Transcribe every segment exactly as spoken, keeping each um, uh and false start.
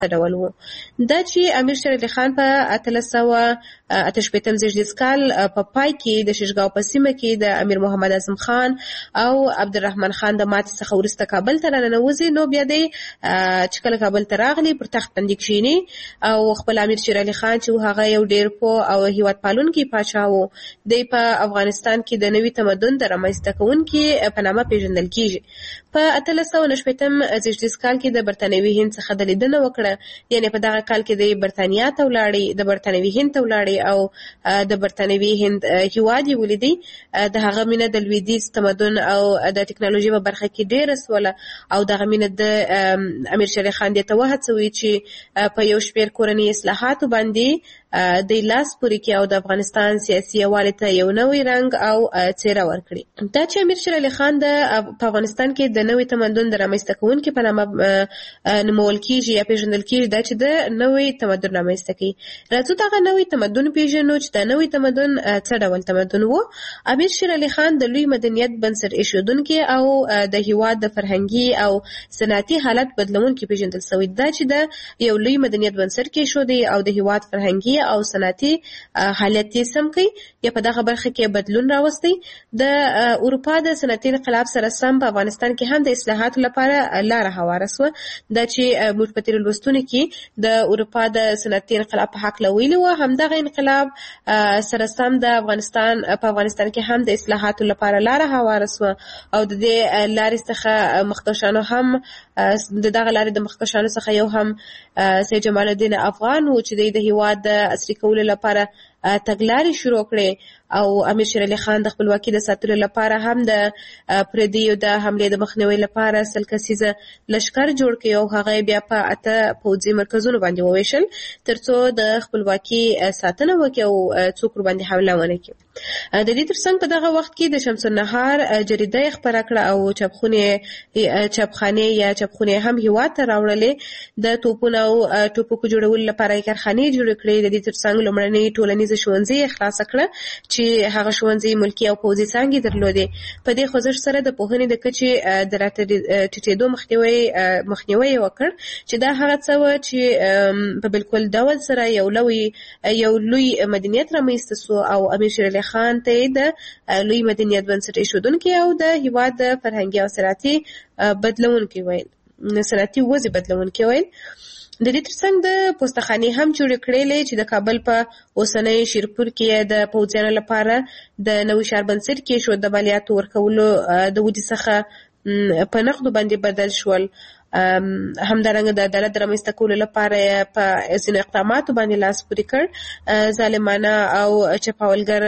ډول وو. دا چې امیر شیر علي خان په اتلس سوه اته شپېتم زېږدیز کال په پای کې د شیشګاو په سیمه کې د امیر محمد اعظم خان او عبدالرحمن خان د ماتې څخه وروسته کابل ته راننوځي، نو بیا دی چې کله کابل ته راغلی پر تخت باندې کښېني او خپل امیر شیر علي خان چې هغه یو ډېر پوه او هیواد پالونکی پاچا و، دی په افغانستان کې د نوي تمدن د رامنځته کوونکي په نامه پیژندل کېږي. په اتلس سوه نه شپېتم زېږدیز کال کې د برتانوي هند څخه د لیدنه وکړه، یعنې په دغه کال کې د برتانیا ته ولاړې، د برتانوي هند ته ولاړې او د برتانوي هند هیواد یې ولیدی. د هغه مینه د لویدیځ تمدن او د ټکنالوژي په برخه کې ډېره سوله او دغه مینه د امیر شیر علي خان دې ته وهڅوي چې په یو شمېر کورني اصلاحاتو باندې د لاس پورې کې او د افغانستان سیاسي یووالي ته یو نوی رنګ او څېره ورکړي. دا چې امیر شیر علي خان د په افغانستان کې د نوي تمدن د رامنځته کوونکي په نامه نومول کېږي یا پیژندل کېږي، دا چې د نوي تمدن رامنځته کوي. راځو دغه نوي تمدن پیژنو چې دا نوي تمدن څه ډول تمدن و. امیر شیر علي خان د لوی مدنیت بنسټ ایښودونکی او د هیواد د فرهنګي او صنعتي حالت بدلونکی پیژندل شوی. دا چې د یو لوی مدنیت بنسټ کې ایښودی او د هیواد فرهنګي او صنعتي حالت یې سم کړي یا په دغه برخه کې بدلون راوستی. د اروپا د صنعتي انقلاب سره سم په افغانستان کې هم د اصلاحاتو لپاره لاره هواره سوه. دا چې موږ په تېرو لوستونو کې د اروپا د صنعتي انقلاب په هکله ویلي وو، همدغه انقلاب سره سم د افغانستان په افغانستان کې هم د اصلاحاتو لپاره لاره هواره سوه او د دې لارې څخه مخکښانو هم د دغه لارې د مخکښانو څخه یو هم سید جمال الدین افغان و چې د هیواد د عصري کولو لپاره تګلارې شروع کړې او امیر شیر علي خان د خپلواکۍ د ساتلو لپاره هم د پردیو د حملې د مخنیوي لپاره سل کسیزه لښکر جوړ کړ او هغه بیا په اته پوځي مرکزونو باندې وویشل ترڅو د خپلواکۍ ساتنه وکړي او څوک ورباندې حمله ونه کړي. د دې ترڅنګ په دغه وخت کې د شمس النهار جریده یې خپره کړه او چاپخونې چاپخانې یا چاپخونې هم هیواد ته راوړلې. د توپونو او ټوپکو جوړولو لپاره یې کارخانې جوړې کړې. د دې ترڅنګ لومړنۍ ټولنیز ښوونځي یې خلاصه کړه چې هغه ښوونځي ملکي او پوځي څانګې درلودې. په دې خوځښت سره د پوهنې د کچې د راټیټېدو مخنیوی مخنیوی یې وکړ چې دا هغه څه وه چې په بالکل ډول سره یو لوی یو لوی مدنیت رامنځته سو او امیر شیر علي خان ته یې د لوی مدنیت بنسټ ایښودونکی او د هیواد د فرهنګي او صنعتي بدلونکی ویل صنعتي وضع بدلونکی ویل. د دې ترڅنګ د پوستخانې هم جوړې کړلې چې د کابل په اوسنۍ شیرپور کې د پوځیانو لپاره د نوي ښار بنسټ کېښود. د مالیاتو ورکولو د ودې څخه په نقدو باندې بدل شول. همدارنګه د عدالت د رامنځته کولو لپاره په ځینو اقداماتو باندې لاس پورې کړ. ظالمانه او چپاولګر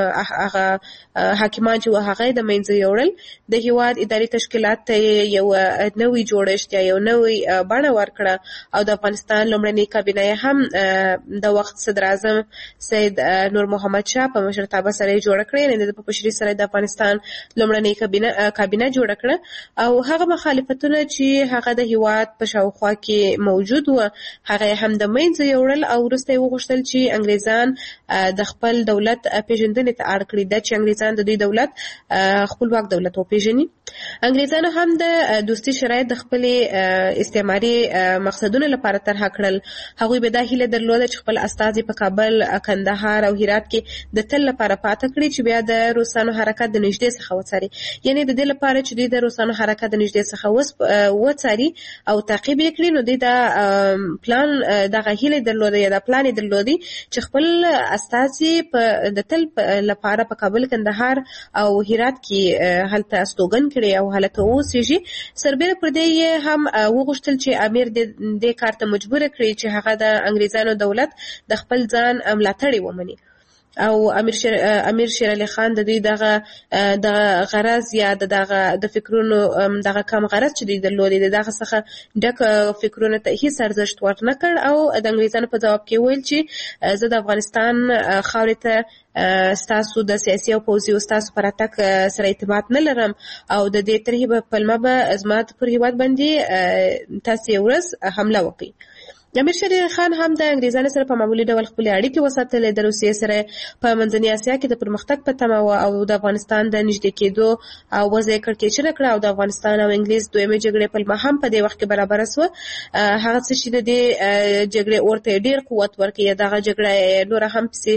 هغه حاکمان چې هغه د منځه یوړل. د هیواد اداري تشکیلات ته یو نوی جوړښت یا یو نوی بڼه ورکړه او د افغانستان لومړنۍ کابینه هم د وخت صدر اعظم سید نور محمد شاه په مشرتابه سره یې جوړه کړې. یعنې د پشري سره د افغانستان لومړنۍ کابینه کابینه جوړه کړه او هغه مخالفتونه چې هغه د هیواد په شاوخوا کې موجود و هغه هم د منځه یوړل او وروسته یې وغوښتل چې انګریزان د خپل دولت پیژندنې ته اړ کړي. دا چې انګریزان د دوی دولت خپلواک دولت وپیژني. انګریزانو هم د دوستي شرایط د خپلې استعماري مقصدونو لپاره طرحه کړل. هغوی به دا هیله درلوده چې خپل استازي په کابل، کندهار او هرات کې د تل لپاره پاته کړي چې بیا د روسانو حرکت د نږدې څخه وڅاري. یعنې د دې لپاره چې دوی د روسانو حرکت د نږدې څخه وڅاري او تعقیب یې کړي، نو دوی دا پلان دغه هیله درلوده یا دا پلان یې درلودی چې خپل استازي په د تل لپاره په کابل، کندهار او هرات کې هلته استوګن کړي او هلته اوسېږي. سربیره پر دې هم وغوښتل چې امیر دې کار ته مجبوره کړي چې هغه د انګریزانو دولت د خپل ځان ملاتړی ومني. او امیر شیر امیر شیر علي خان د دوی دغه د غرض یا دغه د فکرونو دغه کم غرض چې دوی درلودې دغه څخه ډک فکرونو ته هیڅ ارزښت ورنه کړ او د انګریزانو په ځواب کې ویل چې زه د افغانستان خاورې ته ستاسو د سیاسي او پوځي او ستاسو پر اتک سره اعتماد نه لرم او د دې طرحې په پلمه به زما پر هیواد باندې تاسې یو ورځ حمله وکړئ. امیر شیر علي خان هم د انګریزانو سره په معمولي ډول خپلې اړیکې وساتلې. د روسیې سره په منځنۍ اسیا کې د پرمختګ په تمه وه او د افغانستان د نږدې کېدو او وضع یې کړکېچنه کړه او د افغانستان او انګلیس دویمې جګړې پلمه هم په دې وخت کې برابره سوه. هغه څه چې د دې جګړې اور ته ډېر قوت ورکړي، دغه جګړه نوره هم پسې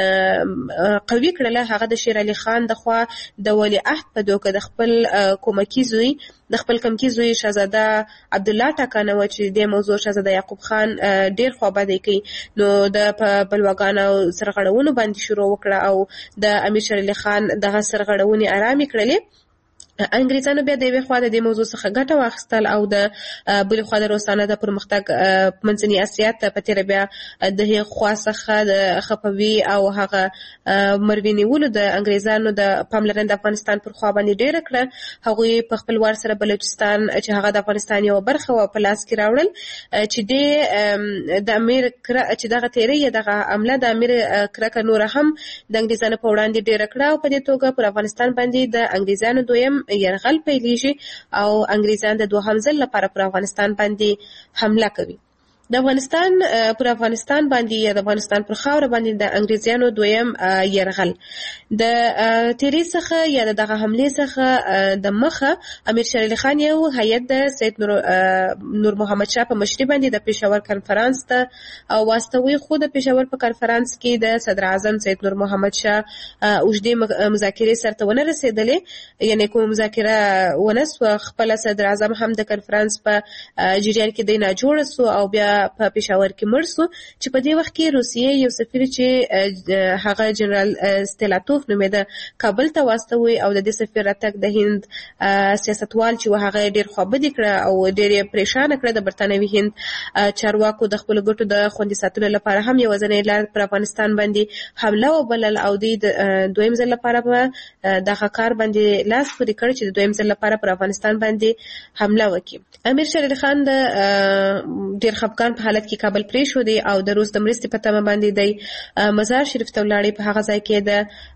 قوي کړله. هغه د شیر علي خان د خوا د ولیعهد په دوکه د خپل کومکي زوی د خپل کمکی زوی شهزاده عبدالله ټاکنه وه چې دې موضوع شهزاده یعقوب خان ډېر خوابدی کوي. نو د په بلواګانو سرغړونو باندې شروع وکړه او د امیر شیر علي خان دغه سرغړونې آرامې کړلې. انګریزانو بیا د یوې خوا د دې موضوع څخه ګټه واخیستل او د بلې خوا د روسانه د پرمختګ منځني اسیا ته په تېره بیا د هغې خوا څخه د خپوي او هغه مروې نیولو د انګریزانو د پاملرنه د افغانستان پر خوا باندې ډېره کړه. هغوی په خپل وار سره بلوچستان چې هغه د افغانستان یوه برخه وه په لاس کې راوړل، چې د امیر چې دغه تېرۍ یا دغه عمله د امیر کرکه نوره هم د انګریزانو په وړاندې ډېره کړه او په دې توګه پر افغانستان باندې د انګریزانو دویم یرغل پیلیږي او انګریزان د دوهم ځل لپاره پر افغانستان باندې حمله کوي. د افغانستان پر افغانستان باندې یا د افغانستان پر خاوره باندې د انګریزانو دویم یرغل د تیری څخه یا دغه حمله څخه د مخه امیر شیر علي خان یو هیئت د سید نور نور محمد شاه په مشرۍ باندې د پېښور کنفرانس ته واستوي، خو د پېښور په کنفرانس کې د صدر اعظم سید نور محمد شاه اوږدې مذاکرې سرته ونه رسېدلې، یعنې کومه مذاکره ونه سوه. خپله صدر اعظم هم د کنفرانس په جریان کې دی ناجوړه سو او بیا په پېښور کې مړ سو، چې په دې وخت کې روسیې یو سفیر چې هغه جنرال ستیلاتوف نومېده کابل ته واستوي او د دې سفیر راتګ د هند سیاستوال چې هغه ډېر خوابدي کړه او ډېر یې پریشانه کړه. د برټانوي هند چارواکو د خپلو ګټو د خوندي ساتلو لپاره هم یوازینۍ لار پر افغانستان باندې حمله وبلل او دوی د دویم ځل لپاره په دغه کار باندې لاس پورې کړ چې د دویم ځل لپاره پر افغانستان باندې حمله وکړي. امیر شیر علي خان د ډېر خفګان په حالت کې کابل پرېښودی او د روس د مرستې په تمه باندې دی مزار شریف ته ولاړی. په هغه ځای کې د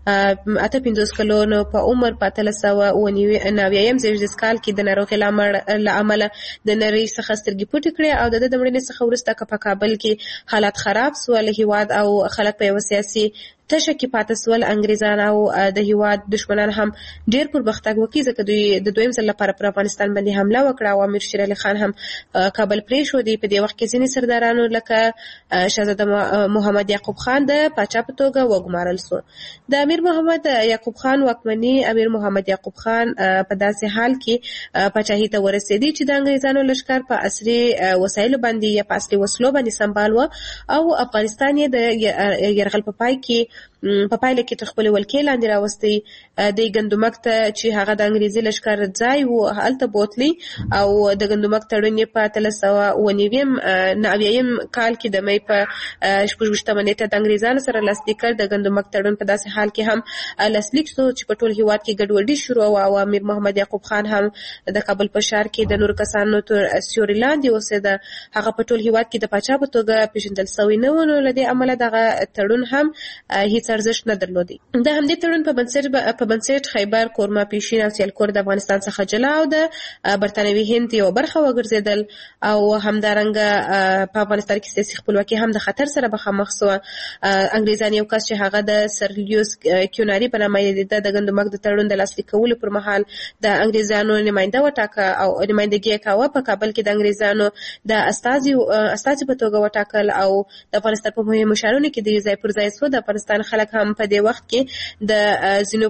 اته پنځوس کلونو په عمر په اتلس سوه اوه نوي زېږدیز کال کې د ناروغۍ له امله د نړۍ څخه سترګې پټې کړې او د ده د مړینې څخه وروسته که په کابل کې حالات خراب سول، هېواد او خلک په یوه سیاسي تشه کې پاتې سول. انګریزان او د هېواد دشمنان هم ډېر پرمختګ وکړي ځکه دوی د دویم ځل لپاره پر افغانستان باندې حمله وکړه او امیر شیر علي خان هم کابل پرېښودی. په دې وخت کې ځینې سردارانو لکه شهزاده محمد یعقوب خان د پاچا په توګه وګمارل سو. د امیر محمد یعقوب خان واکمني امیر محمد یعقوب خان په داسې حال کې پاچاهي ته ورسېدی چې د انګریزانو لښکر په عصري وسایلو باندې یا په عصري وسلو باندې سمبال و او افغانستان یې د یرغل په پای کې په پایله کې تر خپلې ولکې لاندې راوستی. د ګندمک ته چې هغه د انګریزي لښکر ځای و هلته بوتلی او د ګندمک تړون یې په اتلس سوه اوه نوي نه اویایم کال کې د مۍ په شپږ ویشتمه نېټه د انګریزانو سره لاسلیک کړ. د ګندمک تړون په داسې حال کې هم لاسلیک سو چې په ټول هېواد کې ګډوډي شروع وه او امیر محمد یعقوب خان هم د کابل په ښار کې د نورو کسانو تر سیوري لاندې اوسېده. هغه په ټول هېواد کې د پاچا په توګه پېژندل سوی نه و، نو له دې امله دغه تړون هم هیڅ ارزښت نه درلودی. د همدې تړون په بنسټ په بنسټ خیبر، کورما، پیشین او سیالکور د افغانستان څخه جلا او د برټانوي هند یوه برخه وګرځېدل او همدارنګه په افغانستان کې سیاسي خپلواکي هم د خطر سره مخامخ سوه. انګریزان یو کس چې هغه د سر لیوس کیوناري په نامه یې د ګندمک د تړون د لاسلیک کولو پر مهال د انګریزانو نماینده وټاکه او نمایندګي یې کاوه. په کابل کې د انګریزانو د استازي استازي په توګه وټاکل او د افغانستان په مهمو ښارونو کې د ځای پر ځای سو. د افغانستان خلک هم په دې وخت کې د ځینو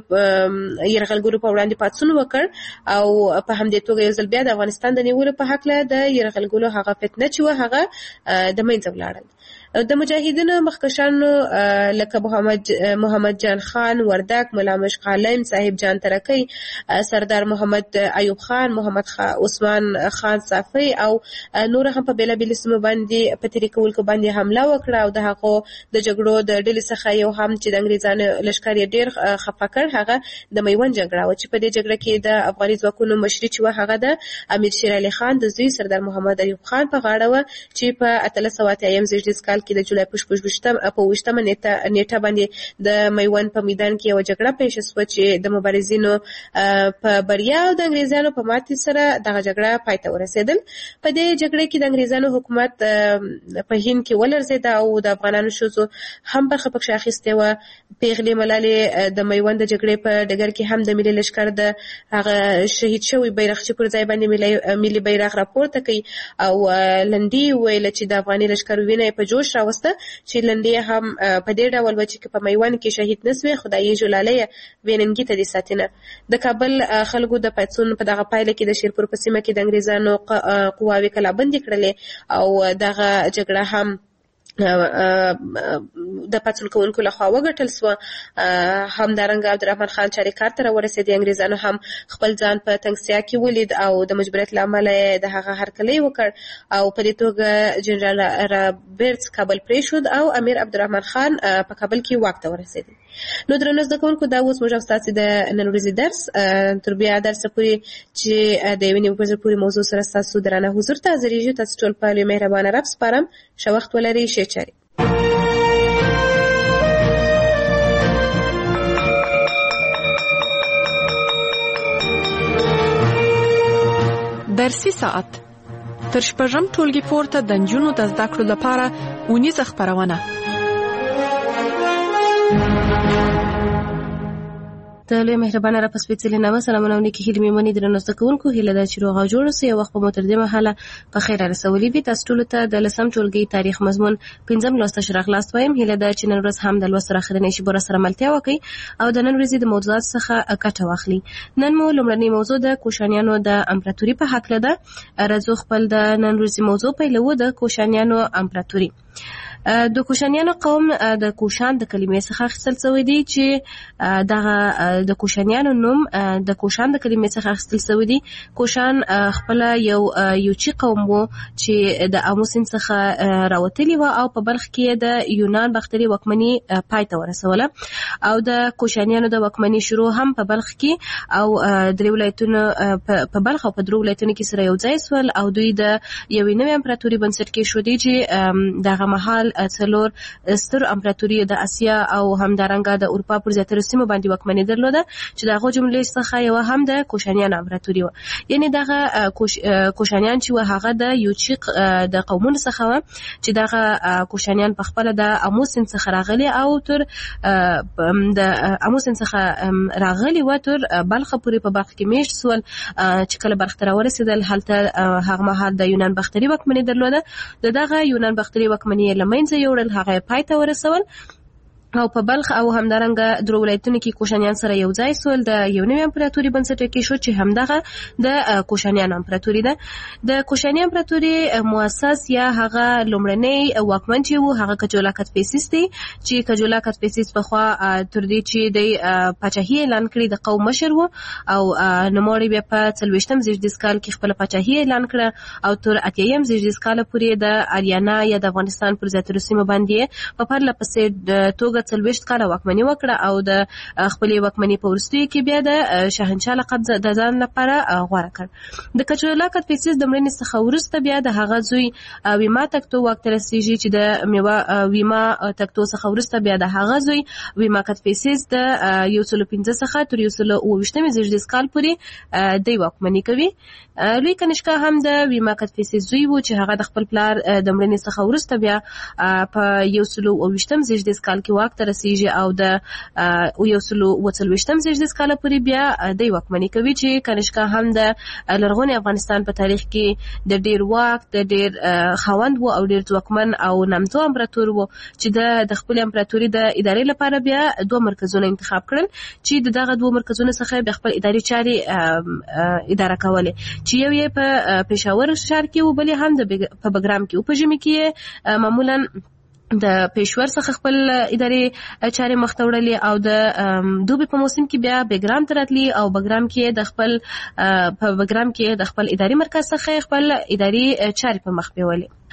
یرغلګرو په وړاندې پاڅون وکړ او په همدې توګه یو ځل بیا د افغانستان د نیولو په هکله د یرغلګرو هغه فتنه چې وه هغه د منځه ولاړل. د مجاهدینو مخکشانو لکه محمد محمد جان خان وردک، ملا مشق عالم، صاحب جان ترکی، سردار محمد ایوب خان، محمد عثمان خان صافی او نور هم په بېلابېلو سیمو باندې په تېري کولو باندې حمله وکړه او د هغو د جګړو د ډلې څخه یو هم چې د انګریزانو لښکر یې ډېر خفه کړ هغه د میوند جګړه وه چې په دې جګړه کې د افغاني ځواکونو مشري چې وه هغه د امیر شیر علي خان د زوی سردار محمد ایوب خان په غاړه وه چې په اتلس سوه اتیایم زېږدیز کال کې د جولای په په اوویشتمه نیټه باندې د میوند په میدان کې یوه جګړه پیښه شوه چې د مبارزینو په بریا او د انګریزانو په ماتې سره دغه جګړه پای ته ورسېدل. په دې جګړه کې د انګریزانو حکومت په هند کې ولړزېد او د افغانانو ښځو هم برخه پکښې اخیستې وه. پیغلې ملالې د میوند د جګړې په ډګر کې هم د ملي لښکر د هغه شهید شوي بیرغچي پر ځای باندې ملي بیرغ راپورته کوي او لنډۍ وویله چې د افغاني لښکر وینه یې په جوش راوسته چې لنډۍ هم په دې ډول وه چې په میوند کې شهید نه سوې خدایي ژولالی یې ویننګي ته دې ساتینه. د کابل خلکو د پاڅون په دغه پایله کې د شیرپور په سیمه کې د انګریزانو قواوې کلابندې کړلې او دغه جګړه هم د پاڅون کوونکو لخوا وګټل سوه. همدارنګه عبدالرحمن خان چاریکار ته راورسېد. انګریزانو هم خپل ځان په تنګسیا کې ولید او د مجبوریت له امله یې د هغه هرکلی وکړ او په دې توګه جنرال رابرټس کابل پرېښود او امیر عبدالرحمن خان په کابل کې واک ته ورسېد. نو درنو زده کوونکو دا اوس موږ او ستاسې د نن ورځې درس تر بیا درسه پورې چې د یوې نیمې بجې پورې موضوع سره ستاسو درانه حضور ته حاضرېږو. تاسو ټول په لوی مهربانه رب سپارم. ښه وخت ولرئ. ښې چارې. درسي ساعت تر شپږم ټولګي پورته د نجونو د زده کړو لپاره اونیزه خپرونه. د لوی مهربانه را په سپېڅلي نامه سلامونه او نیکې هیلې مې مني. درنو زده کوونکو، هیله ده چې روغ او جوړ اوسئ. یو وخت به مو تر دې مهاله په خیر رسولي وي. تاسو ټولو ته د لسم ټولګي تاریخ مضمون پنځم لوست ښه راغلاست وایم. هیله ده چې نن ورځ هم د لوست تر اخرنۍ شېبو راسره ملتیا وکړئ او د نن ورځې د موضوعاتو څخه ګټه واخلئ. نن مو لومړنۍ موضوع د کوشانیانو د امپراتوري په هکله ده. راځو خپل د نن ورځې موضوع پیلوو. د کوشانیانو امپراتوري. د کوشانیانو قوم د کوشان د کلمې څخه اخیستل شوی دی چې دغه د کوشانیانو نوم د کوشان د کلمې څخه اخیستل شوی دی. کوشان خپل یو یوچی قوم وو چې د آمو سیند څخه راوتلی و او په بلخ کې د یونان باختري واکمني پای ته ورسوله او د کوشانیانو د واکمني شروع هم په بلخ کې او درې ولایتونو په بلخ او په درو ولایتونو کې سره یو ځای سول او دوی د یوې نوې امپراتوري بنسټ کېښودی چې دغه مهال څلور ستر امپراتوري د اسیا او همدارنګه د اروپا پر زیاتره سیمو باندې واکمني درلوده چې دغه جملې څخه یو هم د کوشانیان امپراتوري و. یعنی دغه کوشانیان چې و هغه د یوچی د قومونو څخه و چې دغه کوشانیان په خپل د آمو سیند څخه راغلي او تر د آمو سیند څخه راغلي و تر بلخ پورې په بلخ کې میشت سول چې کله بلخ ته راورسېدل هلته هغه مهال د یونان باختري واکمني درلوده. د دغه یونان باختري واکمني منځه یوړل، هغه پای ته ورسول او په بلخ او همدارنګه درو ولایتونو کې کوشانیان سره یو ځای سول. د یو نوې امپراتوري بنسټ کېښود چې همدغه د کوشانیان امپراتوري ده. د کوشاني امپراتوري مؤسس یا هغه لومړنی واکمن چې وو هغه کجولا کتفیسیس دی چې کجولا کتفیسیس پخوا تر دې چې د پاچاهي اعلان کړي د قوم مشر وو او نوموړی بیا په څلوېښتم زېږدیز کال کې خپله پاچاهي اعلان کړه او تر اتیایم زېږدیز کاله پورې د اریانا یا د افغانستان پر زیاترو سیمو باندې په پرله پسې توګه څلوېښت کاله واکمني وکړه او د خپلې واکمني په وروستیو کې بیا د شاهنشاه لقب د ځان لپاره غوره کړ. د کجولا کتفیسیس د مړینې څخه وروسته بیا د هغه زوی ویما تکتو واک ته رسېږي چې د ویما تکتو څخه وروسته بیا د هغه زوی ویما کتفیسیس د یو سلو پنځه څخه تر یو سلو اوه ویشتمې زېږدیز کال پورې دی واکمني کوي. لوی کنیشکا هم د ویما کتفیسیس زوی و چې هغه د خپل پلار د مړینې څخه وروسته بیا په یو سلو اوه ویشتم زېږدیز کال کې واک ته رسېږي او د یو سلو اوه څلوېښتم زېږدیز کاله پورې بیا دی واکمني کوي چې کنیشکا هم د لرغوني افغانستان په تاریخ کې د ډېر واک د ډېر خاوند و او ډېر ځواکمن او نامتو امپراتور و چې د د خپلې امپراتوري د ادارې لپاره بیا دوه مرکزونه انتخاب کړل چې د دغه دوه مرکزونو څخه بیا خپل اداري چارې اداره کولې چې یو یې په پېښور ښار کې و بل هم په بګرام کې و. په ژمي کې معمولا د پېښور څخه خپل اداري چارې مخته وړلې او د دوبي په موسم کې بیا بګرام ته راتلي او بګرام کې د خپل په بګرام کې د خپل اداري مرکز څخه خپل اداري چارې په مخ بیولې.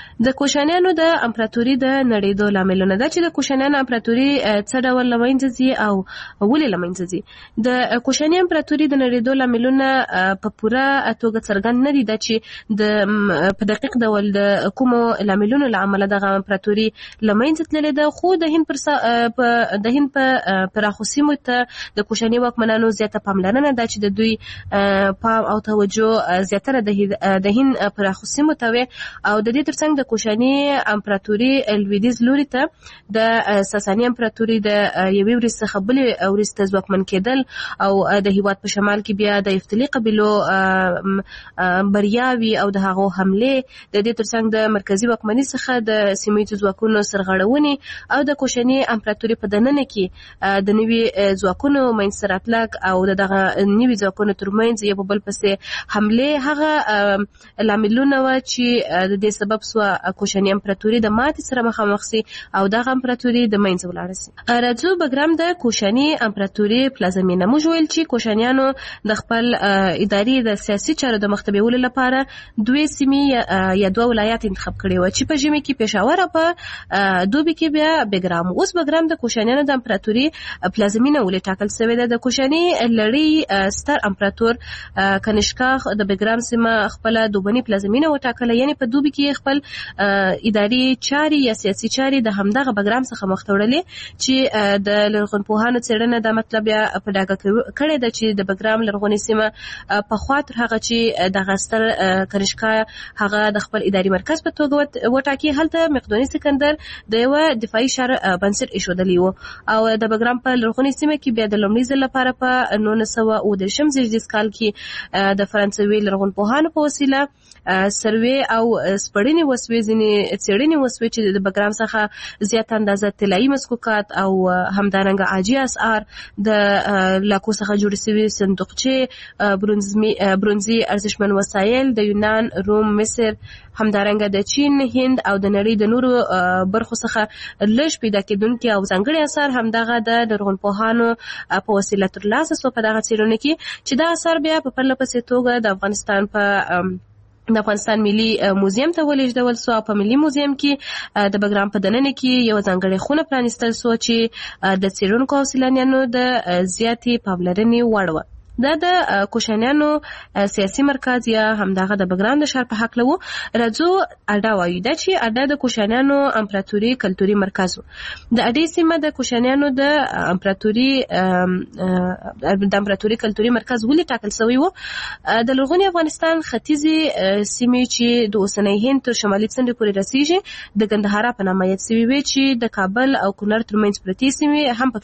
د کوشانیانو د امپراتوري د نړېدو لاملونه دا چې د کوشانیانو امپراتوري څه ډول له منځه ځي او ولې له منځه ځي. د کوشاني امپراتوري د نړېدو لاملونه په پوره توګه څرګند نه دي دا چې د په دقیق ډول د کومو لاملونو له امله دغه امپراتوري له منځه تللې ده، خو د هند پر د هند په پراخو سیمو ته د کوشاني واکمنانو زیاته پاملرنه ده چې د دوی پام او توجه زیاتره د هند پراخو سیمو ته وي او د دې ترڅنګ د کوشاني امپراتوري لویدیځ لوري ته د ساساني امپراتوري د یوې ورځې څخه بلې ورځې ته ځواکمن کېدل او د هیواد په شمال کې بیا د افتلي قبیلو بریاوي او د هغو حملې، د دې ترڅنګ د مرکزي واکمنۍ څخه د سیمه ییزو ځواکونو سرغړونې او د کوشاني امپراتوري په دننه کې د نوي ځواکونو منځته راتلل او دغه نوي ځواکونو ترمنځ یو بل پسې حملې هغه لاملونه و چې د دې سبب سو کوشاني امپراتوري د ماتې سره مخامخ سي او دغه امپراتوري د منځه ولاړه سي. راځو بګرام د کوشاني امپراتوري پلازمینه موږ ویل چې کوشانیانو د خپل اداري د سیاسي چارو د مخ ته بیولو لپاره دوه سیمې یا دوه ولایات انتخاب کړي و چې په ژمي کې پېښور او په دوبي کې بیا بګرام. اوس بګرام د کوشانیانو د امپراتوري پلازمینه ولې ټاکل شوې ده؟ د کوشاني لړۍ ستر امپراتور کنشکاغ د بګرام سیمه خپل دوبني پلازمینه وټاکله، یعنی په دوبي کې خپل اداري چاري یا سیاسي چاري د همدغه بګرام څخه مخ ته وړلې چې د لرغونپوهانو څېړنه دا مطلب یا په ډاګه کړی ده چې د بګرام لرغونې سیمه پخوا تر هغه چې دغه ستر کنشکا هغه د خپل اداري مرکز په توګه وټاکي، هلته مقدوني سکندر د یوه دفاعي شهر بنسټ ایښودلی و او د بګرام په لرغونې سیمه کې بیا د لومړي ځل لپاره په نولس سوه اووه دېرشم زېږدیز کال کې د فرانسوي لرغونپوهانو په وسیله سروې او سپړنې وسوې، ځینې څېړنې وسوې چې د بګرام څخه زیاته اندازه طلایي مسکوکات او همدارنګه عاجي اسعار، د لاکو څخه جوړې شوي صندوقچې، برونزي ارزښتمن وسایل د یونان، روم، مصر، همدارنګه د چین، هند او د نړۍ د نورو برخو څخه لږ پیدا کېدونکي او ځانګړي اثار همدغه د لرغونپوهانو په وسیله ترلاسه سوه په دغه څېړنو کې چې دا اثار بیا په پرله پسې توګه د افغانستان په د افغانستان ملي موزیم ته ولېږدول سو او په ملي موزیم کې د بګرام په دننه کې یو ځانګړې خونه پرانیستل سو چې د څېړونکو او سیلانیانو د زیاتې پاملرنې وړ وه. دا د کوشانیانو سیاسي مرکز یا همدغه د بګرام د ښار په هکله و. راځو اډا وایو، دا چې اډا د کوشانیانو امپراتوري کلتوري مرکز و. د اډې سیمه د کوشانیانو د امپراتوري د امپراتوري کلتوري مرکز ولې ټاکل شوی و؟ د لرغوني افغانستان ختیځې سیمې چې د اوسنۍ هند تر شمالي څنډې پورې رسیږي د ګندهارا په نامه یاد شوي وې چې د کابل او کونړ ترمنځ پرتې سیمې هم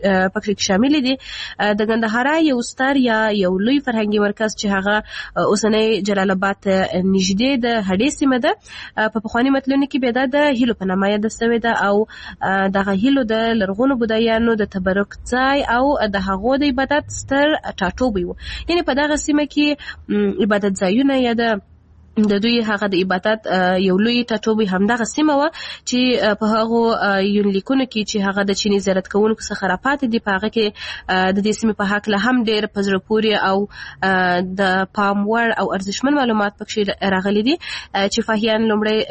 پکې شاملې دي. د ګندهارا یو ستر یا یو لوی فرهنګي مرکز چې هغه اوسنۍ جلال آباد ته نږدې د هډې سیمه ده، په پخواني متلونو کې بیا د هیلو په نامه یاده شوې ده او دغه هیلو د لرغونو بودایانو د تبرک ځای او د هغو د عبادت ستر ټاټوبی و. یعنې په دغه سیمه کې عبادت ځایونه یا د د دوی هغه د عبادت یو لوی ټاټوبی همدغه سیمه وه چې په هغو یونلیکونو کې چې هغه د چیني زیارت کوونکو څخه راپاتې دي په هغه کې د دې سیمې په هکله هم ډېر په زړه پورې او د پام وړ او ارزښتمن معلومات پکښې راغلي دي چې فاهیان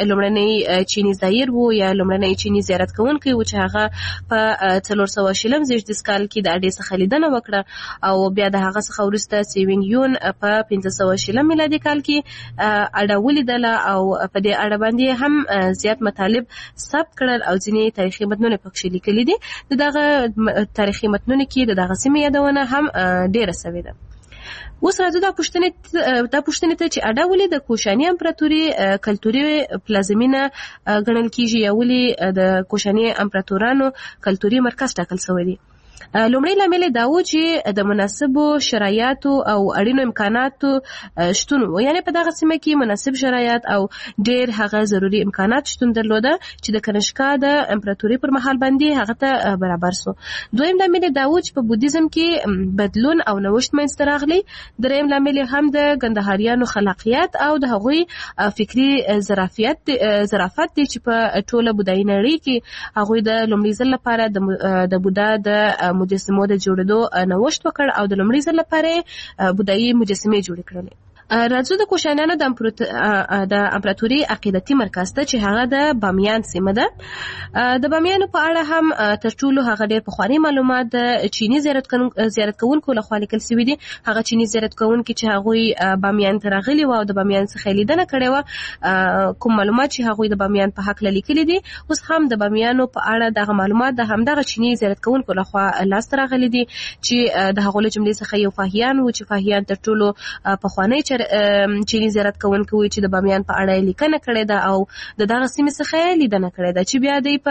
لومړنی چیني زایر و یا لومړنی چیني زیارت کوونکی و چې هغه په څلور سوه شلم زېږدیز کال کې د اډې څخه لیدنه وکړه او بیا د هغه څخه وروسته سیوینګ یون په پنځه سوه شلم میلادي کال کې اډه ولیدله او په دې اړه باندې هم زیات مطالب ثبت کړل او ځینې تاریخي متنونه پکښې لیکلي دي. د دغه تاریخي متنونو کې د دغه سیمې یادونه هم ډېره سوې ده. اوس راځو دا پوښتنې دا پوښتنې ته چې اډا ولې د کوشاني امپراتوري کلتوري پلازمینه ګڼل کېږي یا ولې د کوشاني امپراتورانو کلتوري مرکز ټاکل شوی دی؟ لومړی لامل دا و چې د مناسبو شرایطو او اړینو امکاناتو شتون و، یعنی په دغه سیمه کې مناسب شرایط او ډېر هغه ضروري امکانات شتون درلوده چې د کنشکا د امپراتوري پر مهال باندې هغه ته برابر سو. دویم لامل دا و چې په بودیزم کې بدلون او نوښت منځته راغلی. دریم لامل هم د ګندهاریانو خلاقیت او د هغوی فکري ظرافت ظرافت دی چې په ټوله بودایي نړۍ کې هغوی د لومړي ځل لپاره د بودا د مجسمو د جوړېدو نوښت وکړ او د لومړي ځل لپاره بودایي مجسمې جوړې کړلې. راځو د کوشانیانو د د امپراتوري عقیدتي مرکز ته چې هغه د بامیان سیمه ده. د بامیانو په اړه هم تر ټولو هغه ډېر پخواني معلومات د چینی زیارت زیارت کوونکو لخوا لیکل شوي دي. هغه چینی زیارت کوونکي چې هغوی بامیان ته راغلي وو او د بامیان څخه لیدنه کړې وه، کوم معلومات چې هغوی د بامیان په هکله لیکلي دي، اوس هم د بامیانو په اړه دغه معلومات د همدغه چینی زیارت کوونکو لخوا لاسته راغلي دي چې د هغو له جملې څخه یو فاهیان و چې فاهیان تر ټولو پخوانی چینی زیارت کوونکی وي چې د بامیان په اړه لیکنه کړې ده او د دغه سیمې څخه لیدنه کړې ده چې بیا دوی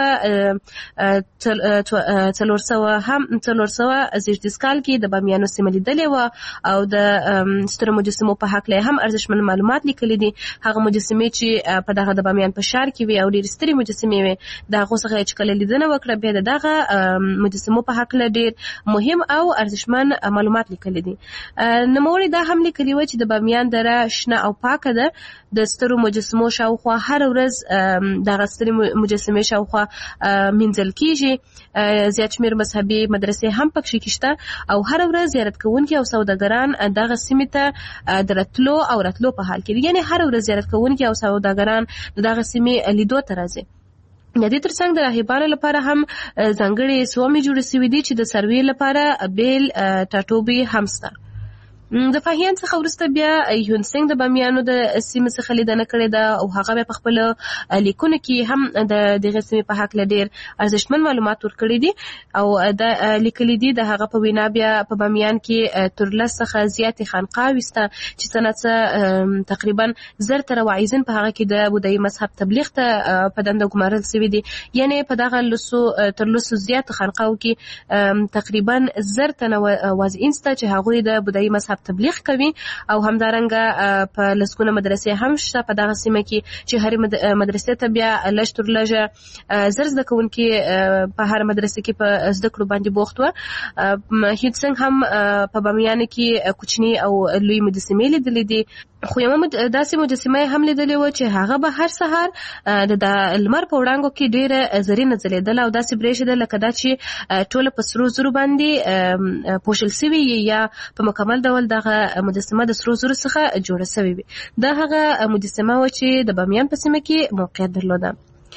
په څلور سوه هم څلور سوه زیږدیز کال کې د بامیانو سیمه لیدلې وه او د سترو مجسمو په هکله هم ارزښتمن معلومات لیکلي دي. هغه مجسمې چې په دغه د بامیان په ښار کې وي او ډېرې سترې مجسمې وي، د هغو څخه چې کله لیدنه وکړه بیا د دغه مجسمو په هکله ډېر مهم او ارزښتمن معلومات لیکلي دي. نوموړي دا هم لیکلي وه چې د بامیان دره شنه او پاکه ده. د سترو مجسمو شاوخوا هر ورځ دغه سترې مجسمې شاوخوا مینځل کیږي. زیات شمېر مذهبي مدرسې هم پکښې کشته او هر ورځ زیارت کوونکي او سوداګران دغه سیمې ته د راتلو او راتلو په حال کې دي، یعنې هر ورځ زیارت کوونکي او سوداګران د دغه سیمې لیدو ته راځي. د دې ترڅنګ د راهبانو لپاره هم ځانګړې سومې جوړې شوي دي چې د سروې لپاره بیل ټاټوبې هم شته. د فاهیان څخه وروسته بیا یون سنګ د بامیانو د سیمې څخه لیدنه کړې ده او هغه بیا په خپلو لیکونو کې هم د دغې سیمې په هکله ډېر ارزښتمن معلومات ورکړي دي او دا لیکلي دي. د هغه په وینا بیا په بامیان کې تر لس څخه زیاتې خانقاوې شته چې څه ناڅه تقریبا زر تره واعظین په هغه کې د بودایي مذهب تبلیغ ته په دنده ګمارل شوي دي، یعنې په دغه لسو تر لسو زیاتو خانقاوو کې تقریبا زر تنه واعظین شته چې هغوی د بودایي مذهب تبلیغ کوي او همدارنګه په لسګونه مدرسې هم شته په دغه سیمه کې چې هرې مدرسې ته بیا لږ تر لږه زر زده کوونکي په هر مدرسې کې په زده کړو باندې بوخت وه. هیڅ څنګه هم په بامیانو کې کوچني او لوی مجسمې لیدلې دي، خو یوه داسې مجسمه هم لیدلې وه چې هغه به هر سهار د لمر په وړانګو کې ډېره زرینه ځلېدله او داسې برېښېده لکه دا چې ټوله په سرو زرو باندې پوښل شوي یا په مکمل ډول دغه مجسمه د سرو زرو څخه جوړه شوې وي. دا هغه مجسمه وه چې د بامیان په سیمه کې موقعیت درلوده.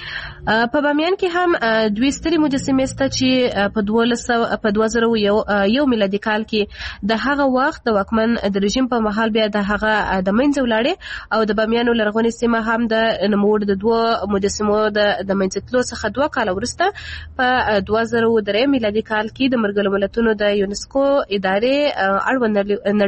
په بامیان کې هم دوی سترې مجسمې شته چې په دولس سوه په دوه زره یو یو میلادي کال کې د هغه وخت د واکمن د رژیم په مهال بیا د هغه د منځه ولاړې او د بامیانو لرغونې سیمه هم د نوموړو د دوه مجسمو د د منځه تلو څخه دوه کاله وروسته په دوه زره درې میلادي کال کې د ملګرو ملتونو د یونسکو ادارې اړوند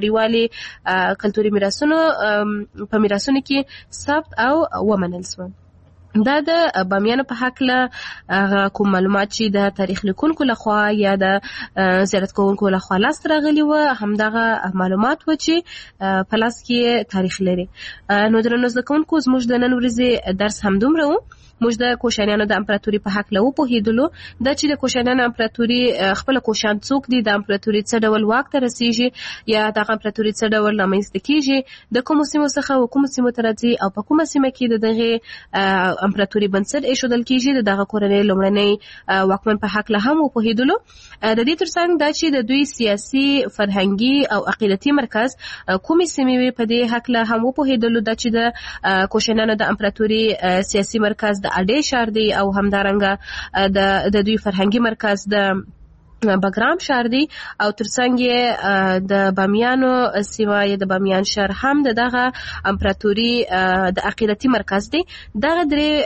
نړیوالې کلتوري میراثونو په میراثونو کې ثبت او ومنل شول. دا د بامیانو په هکله کوم معلومات چې د تاریخ لیکونکو لخوا یا د زیارت کوونکو لخوا لاسته راغلي وه همدغه معلومات وه چې په لاس کې تاریخ لري. نو درنو زده کوونکو زموږ د نن ورځې درس همدومره و. موږ د کوشانیانو د امپراتوري په هکله وپوهېدلو دا چې د کوشانیانو امپراتوري خپله کوشان څوک دي، د امپراتوري څه ډول واک ته رسېږي یا دغه امپراتوري څه ډول رامنځته کېږي، د کومو سیمو څخه و کومو سیمو ته راځي او په کومه سیمه کې د دغې امپراتوري بنسټ ایښودل کېږي، د دغه کورنۍ لومړنی واکمن په هکله هم وپوهېدلو. د دې ترڅنګ دا چې د دوی سیاسي فرهنګي او عقیدتي مرکز کومې سیمې وي په دې هکله هم وپوهېدلو. دا چې د کوشانیانو د امپراتوري سیاسي مرکز د اډې ښار دی او همدارنګه د د دوی فرهنګي مرکز د بګرام ښار دی او ترڅنګ یې د بامیانو سیمه یا د بامیان ښار هم د دغه امپراتوري د عقیدتي مرکز دی. دغه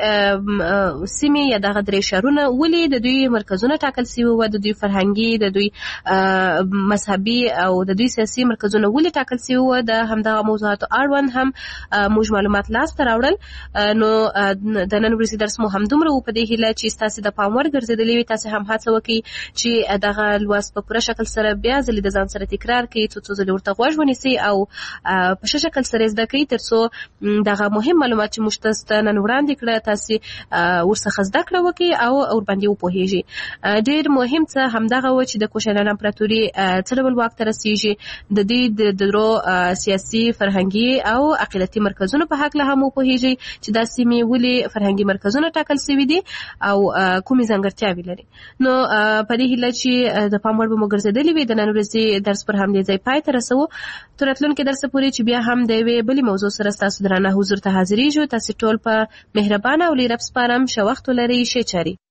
درې سیمې یا دغه درې ښارونه ولې د دوی مرکزونه ټاکل شوي وو، د دوی فرهنګي د دوی مذهبي او د دوی سیاسي مرکزونه ولې ټاکل شوي وو، د همدغه موضوعاتو اړوند هم موږ معلومات لاسته راوړل. نو د نن ورځې درس مو همدومره و په دې هیله چې ستاسې د پام وړ ګرځېدلی وي. تاسې هم هڅه وکړئ چې دغه لوست په پوره شکل سره بیا ځلې د ځان سره تکرار کړئ، څو څو ځلې ورته غوږ ونیسئ او په ښه شکل سره زده کړئ تر څو دغه مهم معلومات چې موږ تاسو ته نن وړاندې کړه تاسې ورڅخه زده کړه وکړئ او ورباندې وپوهېږئ. ډېر مهم څه همدغه و چې د کوشانیانو امپراتوري څه ډول واک ته رسېږي، د دې د درو سیاسي فرهنګي او عقیدتي مرکزونو په هکله هم وپوهېږئ چې دا سیمې ولې فرهنګي مرکزونه ټاکل شوي دي او کومې ځانګړتیاوې لري. نو په دې هیله چې چې د پام وړ به مو ګرځېدلې وي. د نن ورځې درس پر همدې ځای پای ته رسوو. تر راتلونکي درسه پورې چې بیا هم د یوې بلې موضوع سره ستاسو درانه حضور ته حاضرېږو. تاسې ټول په مهربانه او لوی رب سپارم. ښه وخت ولرئ. ښې چارې.